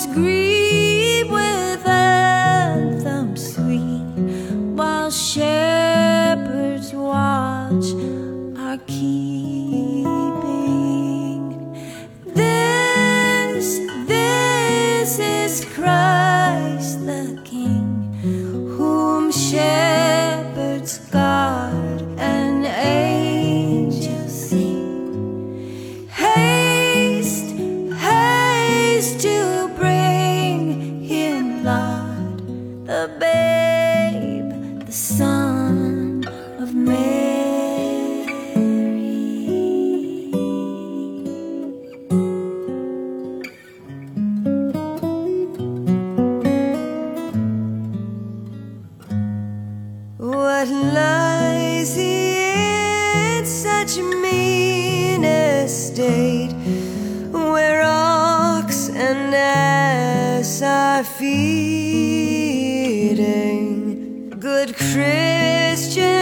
shepherds grieve with anthems sweet, while shepherds watch our keeping. This is Christ the King, whom shepherds guard and angels sing. Haste, haste to bring him, Lord, the babe, the Son of Mary. What lies in such mean estate, where ox and ass are feeding? Good Christian